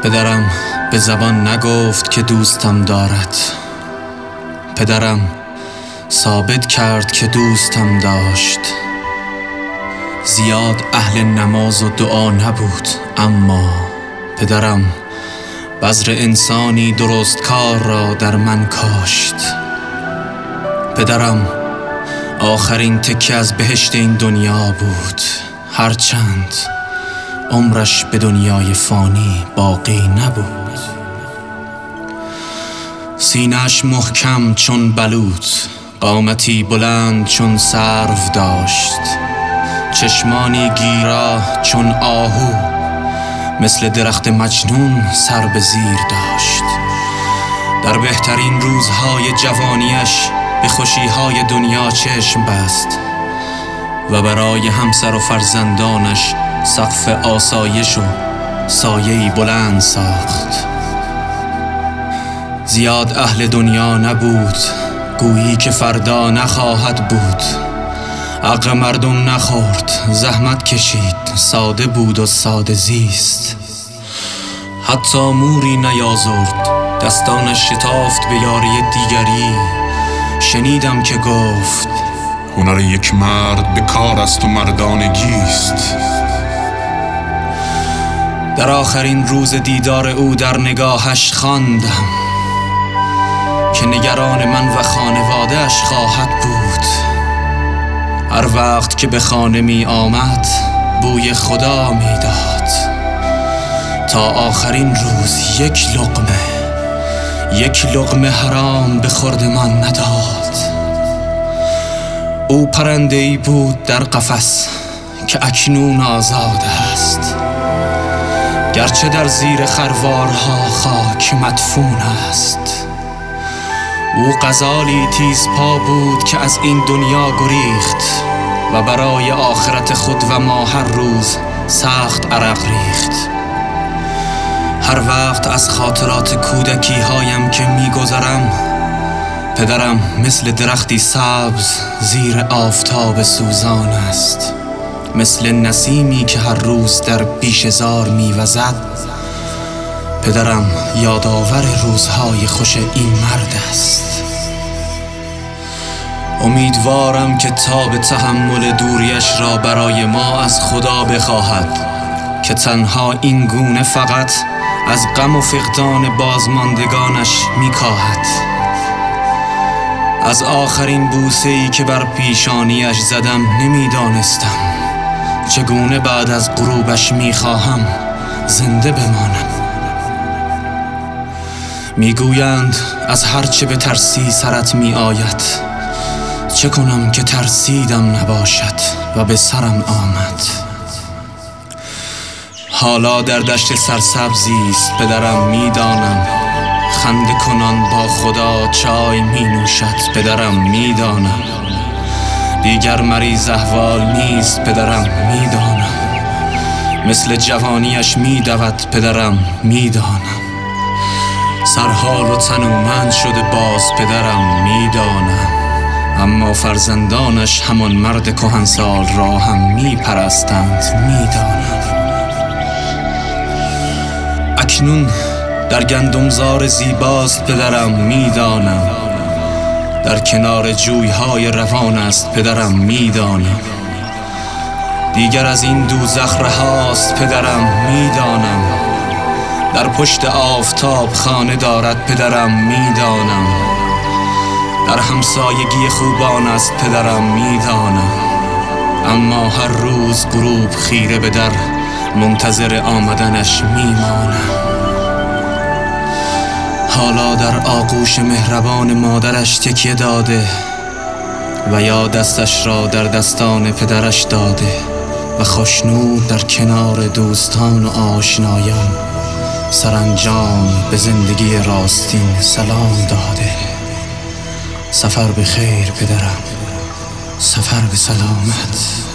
پدرم به زبان نگفت که دوستم دارد. پدرم ثابت کرد که دوستم داشت. زیاد اهل نماز و دعا نبود، اما پدرم بذر انسانی درست کار را در من کاشت. پدرم آخرین تکه از بهشت این دنیا بود، هرچند عمرش به دنیای فانی باقی نبود. سینه‌اش محکم چون بلوط، قامتی بلند چون سرو داشت، چشمانی گیرا چون آهو، مثل درخت مجنون سر به زیر داشت. در بهترین روزهای جوانیش به خوشیهای دنیا چشم بست و برای همسر و فرزندانش سقف آسایش و سایه‌ای بلند ساخت. زیاد اهل دنیا نبود، گویی که فردا نخواهد بود. عقل مردم نخورد، زحمت کشید، ساده بود و ساده زیست. حتی موری نیازرد، دستانش شتافت به یاری دیگری. شنیدم که گفت هنر یک مرد به کار است و مردانگیست. در آخرین روز دیدار او در نگاهش خواندم که نگران من و خانواده‌اش خواهد بود. هر وقت که به خانه می آمد بوی خدا می داد. تا آخرین روز یک لقمه حرام به خورد من نداد. او پرنده‌ای بود در قفس که اکنون آزاد است، گرچه در زیر خروارها خاک مدفون است. او غزالی تیزپا بود که از این دنیا گریخت و برای آخرت خود و ما هر روز سخت عرق ریخت. هر وقت از خاطرات کودکی هایم که میگذرم، پدرم مثل درختی سبز زیر آفتاب سوزان است، مثل نسیمی که هر روز در بیشه‌زار میوزد. پدرم یادآور روزهای خوش این مرد است. امیدوارم که تاب تحمل دوریش را برای ما از خدا بخواهد که تنها این گونه فقط از غم و فقدان بازماندگانش میکاهد. از آخرین بوسه‌ای که بر پیشانیش زدم نمیدانستم چگونه بعد از غروبش میخواهم زنده بمانم. میگویند از هرچه به ترسی سرت میآید، چه کنم که ترسیدم نباشد و به سرم آمد. حالا در دشت سرسبزی است پدرم، میدانم خنده کنان با خدا چای می نوشد. پدرم میدانم دیگر مریض احوال نیست. پدرم میدانم مثل جوانیش میدود. پدرم میدانم سرحال و تنومند شده باز. پدرم میدانم اما فرزندانش همان مرد کهنسال را هم میپرستند. میدانم اکنون در گندمزار زیباست. پدرم میدانم در کنار جویهای روان است. پدرم میدانم دیگر از این دوزخ رهاست. پدرم میدانم در پشت آفتاب خانه دارد. پدرم میدانم در همسایگی خوبان است. پدرم میدانم اما هر روز غروب خیره به در منتظر آمدنش میمانم. حالا در آغوش مهربان مادرش تکیه داده و یا دستش را در دستان پدرش داده و خوشنود در کنار دوستان و آشنایان سرانجام به زندگی راستین سلام داده. سفر به خیر پدرم، سفر به سلامت.